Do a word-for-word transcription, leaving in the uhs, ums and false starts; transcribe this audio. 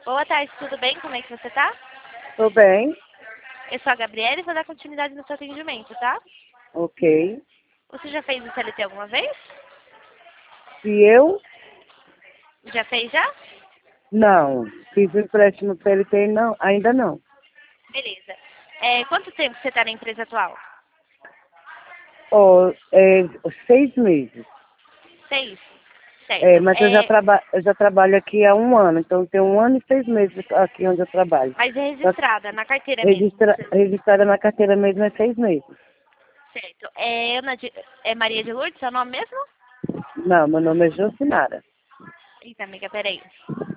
Boa tarde, tudo bem? Como é que você tá? Tô bem, Eu sou a Gabriela e vou dar continuidade no seu atendimento, tá? ok. Você já fez o C L T alguma vez? Se eu, Já fez já? não. Fiz o empréstimo P L T, não, ainda não. Beleza. É, quanto tempo você tá na empresa atual? Ó, é, seis meses. Seis? É, Certo. mas eu já, É, traba, eu já trabalho aqui há um ano, então tem um ano e seis meses aqui onde eu trabalho. mas é Só que registrada, na carteira mesmo. registra, registrada na carteira mesmo é seis meses. Certo. É, Ana de, é Maria de Lourdes, seu nome mesmo? Não, meu nome é Jocinara. Eita, amiga, peraí.